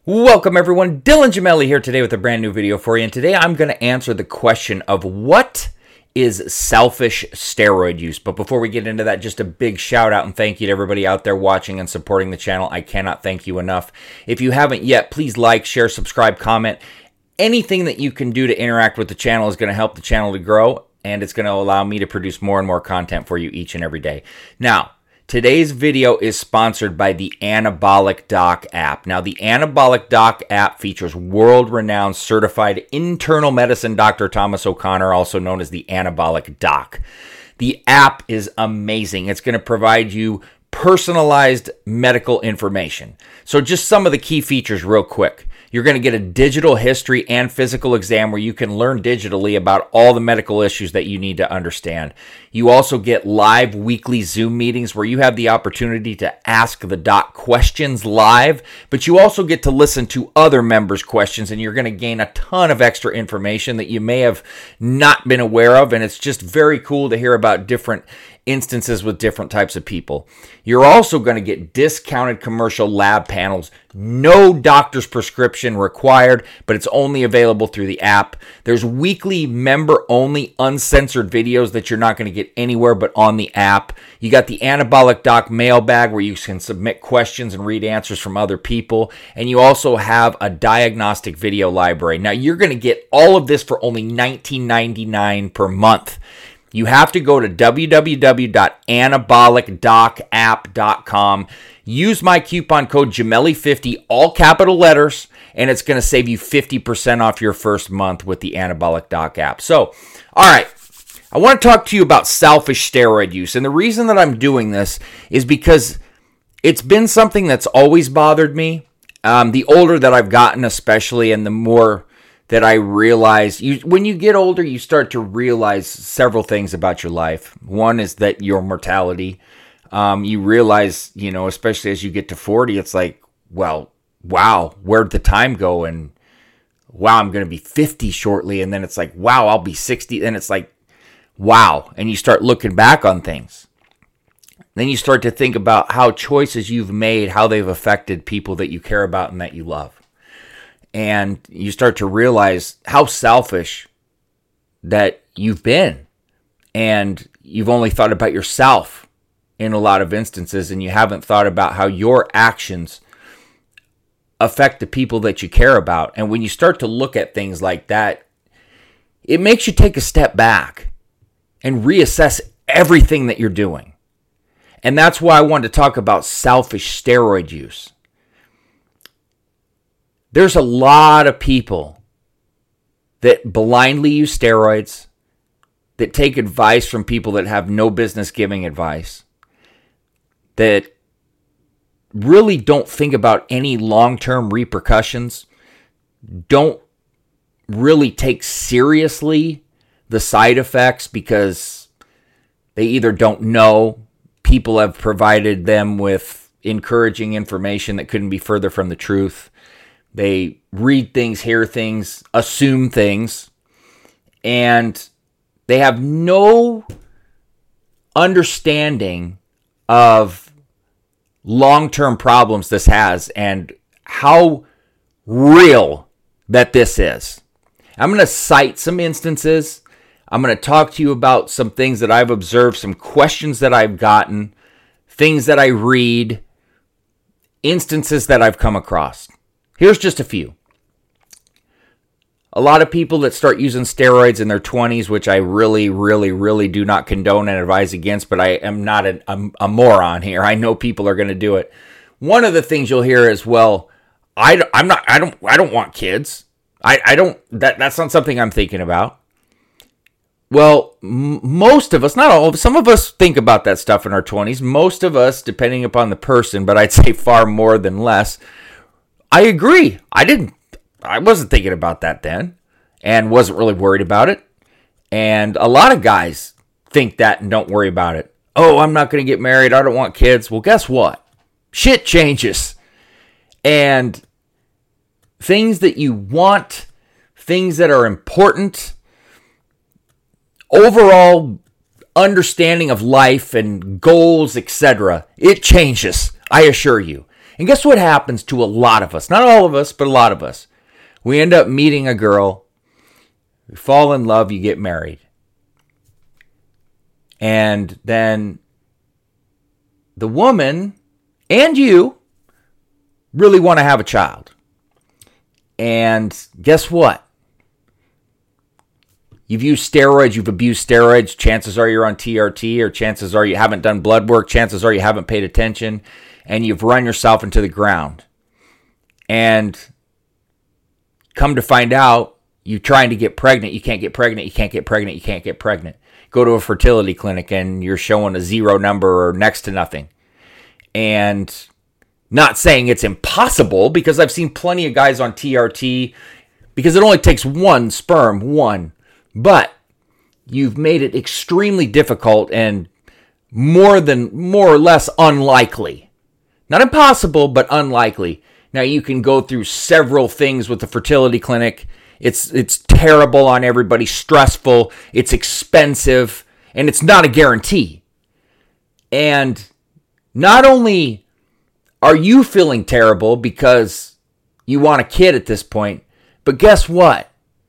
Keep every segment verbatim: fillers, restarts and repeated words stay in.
Welcome everyone, Dylan Gemelli here today with a brand new video for you, and today I'm going to answer the question of what is selfish steroid use. But before we get into that, just a big shout out and thank you to everybody out there watching and supporting the channel. I cannot thank you enough. If you haven't yet, please like, share, subscribe, comment. Anything that you can do to interact with the channel is going to help the channel to grow, and it's going to allow me to produce more and more content for you each and every day. Now, today's video is sponsored by the Anabolic Doc app. Now, the Anabolic Doc app features world-renowned certified internal medicine Doctor Thomas O'Connor, also known as the Anabolic Doc. The app is amazing. It's going to provide you personalized medical information. So just some of the key features real quick. You're going to get a digital history and physical exam where you can learn digitally about all the medical issues that you need to understand. You also get live weekly Zoom meetings where you have the opportunity to ask the doc questions live, but you also get to listen to other members' questions, and you're going to gain a ton of extra information that you may have not been aware of, and it's just very cool to hear about different instances with different types of people. You're also going to get discounted commercial lab panels, no doctor's prescription required, but it's only available through the app. There's weekly member-only uncensored videos that you're not going to get anywhere but on the app. You got the Anabolic Doc mailbag where you can submit questions and read answers from other people, and you also have a diagnostic video library. Now, you're going to get all of this for only nineteen ninety-nine per month. You have to go to w w w dot anabolic doc app dot com. Use my coupon code Gemelli fifty, all capital letters, and it's going to save you fifty percent off your first month with the Anabolic Doc app. So, all right, I want to talk to you about selfish steroid use. And the reason that I'm doing this is because it's been something that's always bothered me. Um, the older that I've gotten especially, and the more that I realize, you, when you get older, you start to realize several things about your life. One is that your mortality. Um, you realize, you know, especially as you get to forty, it's like, well, wow, where'd the time go? And wow, I'm going to be fifty shortly. And then it's like, wow, I'll be sixty. And it's like, wow. And you start looking back on things. Then you start to think about how choices you've made, how they've affected people that you care about and that you love. And you start to realize how selfish that you've been. And you've only thought about yourself in a lot of instances, and you haven't thought about how your actions affect the people that you care about. And when you start to look at things like that, it makes you take a step back and reassess everything that you're doing. And that's why I wanted to talk about selfish steroid use. There's a lot of people that blindly use steroids, that take advice from people that have no business giving advice, that really don't think about any long-term repercussions, don't really take seriously the side effects because they either don't know, people have provided them with encouraging information that couldn't be further from the truth. They read things, hear things, assume things, and they have no understanding of long-term problems this has and how real that this is. I'm going to cite some instances. I'm going to talk to you about some things that I've observed, some questions that I've gotten, things that I read, instances that I've come across. Here's just a few. A lot of people that start using steroids in their twenties, which I really, really, really do not condone and advise against, but I am not a, a, a moron here. I know people are going to do it. One of the things you'll hear is, well, I, I'm not, I don't, I don't want kids. I, I don't, that, that's not something I'm thinking about. Well, m- most of us, not all of us, some of us think about that stuff in our twenties. Most of us, depending upon the person, but I'd say far more than less, I agree. I didn't, I wasn't thinking about that then and wasn't really worried about it. And a lot of guys think that and don't worry about it. Oh, I'm not going to get married. I don't want kids. Well, guess what? Shit changes. And things that you want, things that are important, overall understanding of life and goals, et cetera, it changes, I assure you. And guess what happens to a lot of us? Not all of us, but a lot of us. We end up meeting a girl, we fall in love, you get married. And then the woman and you really want to have a child. And guess what? You've used steroids, you've abused steroids. Chances are you're on T R T, or chances are you haven't done blood work. Chances are you haven't paid attention, and you've run yourself into the ground. And come to find out, you're trying to get pregnant. You can't get pregnant. You can't get pregnant. You can't get pregnant. Go to a fertility clinic and you're showing a zero number or next to nothing. And not saying it's impossible, because I've seen plenty of guys on T R T, because it only takes one sperm, one. But you've made it extremely difficult and more than, more or less unlikely. Not impossible, but unlikely. Now, you can go through several things with the fertility clinic. It's it's terrible on everybody, stressful, it's expensive, and it's not a guarantee. And not only are you feeling terrible because you want a kid at this point, but guess what?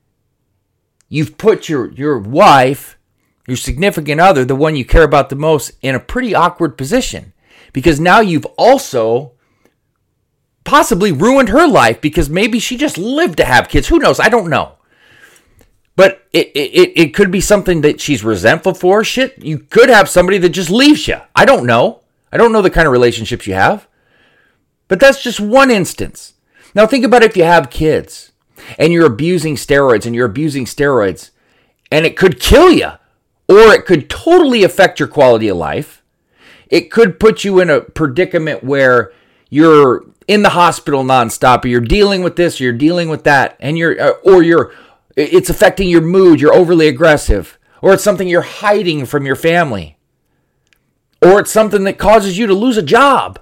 You've put your, your wife, your significant other, the one you care about the most, in a pretty awkward position. Because now you've also possibly ruined her life, because maybe she just lived to have kids. Who knows? I don't know. But it, it, it could be something that she's resentful for. Shit, you could have somebody that just leaves you. I don't know. I don't know the kind of relationships you have. But that's just one instance. Now think about if you have kids and you're abusing steroids and you're abusing steroids and it could kill you, or it could totally affect your quality of life. It could put you in a predicament where you're in the hospital nonstop, or you're dealing with this, or you're dealing with that, and you're, uh, or you're, it's affecting your mood, you're overly aggressive, or it's something you're hiding from your family, or it's something that causes you to lose a job.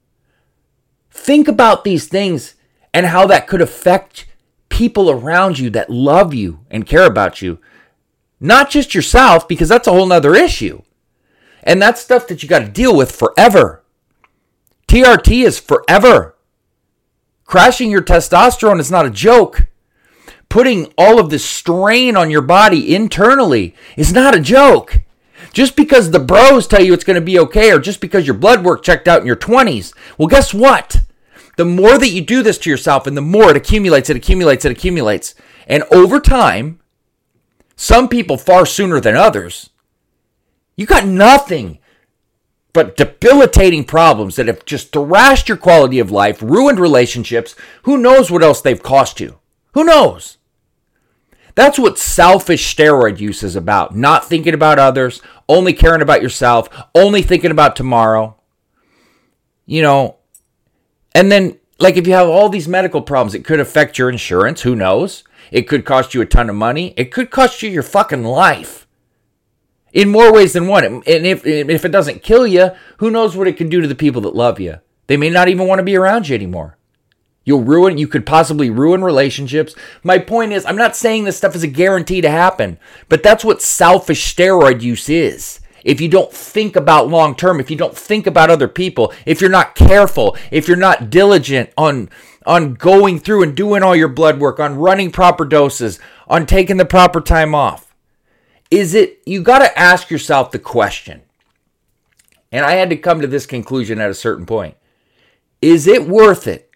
Think about these things and how that could affect people around you that love you and care about you. Not just yourself, because that's a whole nother issue. And that's stuff that you got to deal with forever. T R T is forever. Crashing your testosterone is not a joke. Putting all of this strain on your body internally is not a joke. Just because the bros tell you it's going to be okay, or just because your blood work checked out in your twenties, well, guess what? The more that you do this to yourself, and the more it accumulates, it accumulates, it accumulates. And over time, some people far sooner than others, you got nothing but debilitating problems that have just thrashed your quality of life, ruined relationships. Who knows what else they've cost you? Who knows? That's what selfish steroid use is about. Not thinking about others, only caring about yourself, only thinking about tomorrow. You know, and then, like, if you have all these medical problems, it could affect your insurance. Who knows? It could cost you a ton of money. It could cost you your fucking life. In more ways than one. And if if it doesn't kill you, who knows what it could do to the people that love you? They may not even want to be around you anymore. You'll ruin, you could possibly ruin relationships. My point is, I'm not saying this stuff is a guarantee to happen, but that's what selfish steroid use is. If you don't think about long term, if you don't think about other people, if you're not careful, if you're not diligent on on going through and doing all your blood work, on running proper doses, on taking the proper time off, is it, you got to ask yourself the question, and I had to come to this conclusion at a certain point. Is it worth it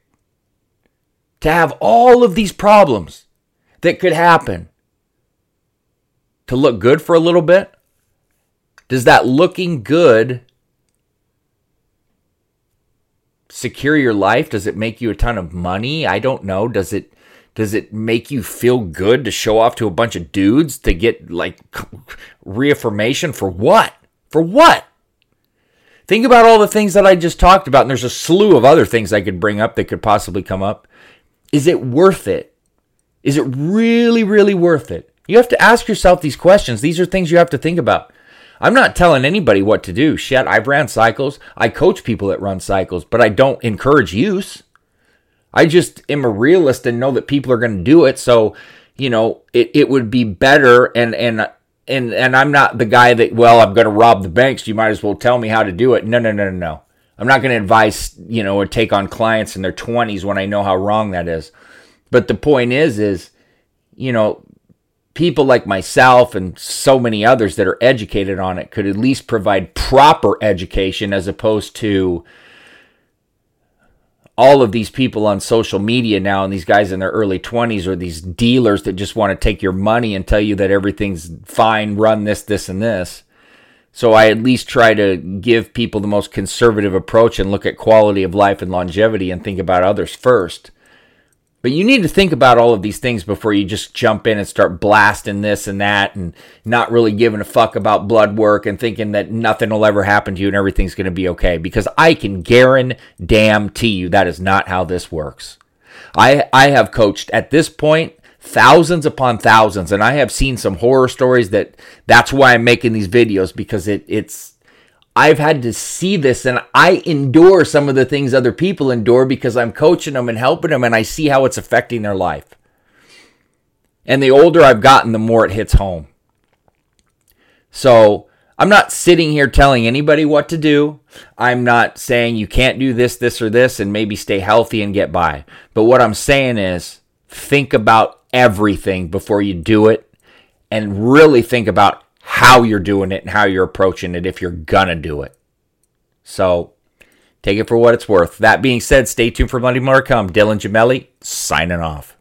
to have all of these problems that could happen to look good for a little bit? Does that looking good secure your life? Does it make you a ton of money? I don't know. Does it does it make you feel good to show off to a bunch of dudes to get, like, reaffirmation for what? For what? Think about all the things that I just talked about, and there's a slew of other things I could bring up that could possibly come up. Is it worth it? Is it really, really worth it? You have to ask yourself these questions. These are things you have to think about. I'm not telling anybody what to do. Shit, I've ran cycles. I coach people that run cycles, but I don't encourage use. I just am a realist and know that people are going to do it. So, you know, it, it would be better. And, and, and, and I'm not the guy that, well, I'm going to rob the banks. You might as well tell me how to do it. No, no, no, no, no. I'm not going to advise, you know, or take on clients in their twenties when I know how wrong that is. But the point is, is, you know, people like myself and so many others that are educated on it could at least provide proper education, as opposed to all of these people on social media now, and these guys in their early twenties, or these dealers that just want to take your money and tell you that everything's fine, run this, this, and this. So I at least try to give people the most conservative approach and look at quality of life and longevity and think about others first. But you need to think about all of these things before you just jump in and start blasting this and that and not really giving a fuck about blood work and thinking that nothing will ever happen to you and everything's going to be okay. Because I can guarantee you that is not how this works. I I have coached at this point thousands upon thousands, and I have seen some horror stories. That that's why I'm making these videos, because it it's I've had to see this, and I endure some of the things other people endure because I'm coaching them and helping them, and I see how it's affecting their life. And the older I've gotten, the more it hits home. So I'm not sitting here telling anybody what to do. I'm not saying you can't do this, this, or this, and maybe stay healthy and get by. But what I'm saying is, think about everything before you do it, and really think about how you're doing it and how you're approaching it if you're gonna do it. So take it for what it's worth. That being said, stay tuned for Monday more to come. Dylan Gemelli signing off.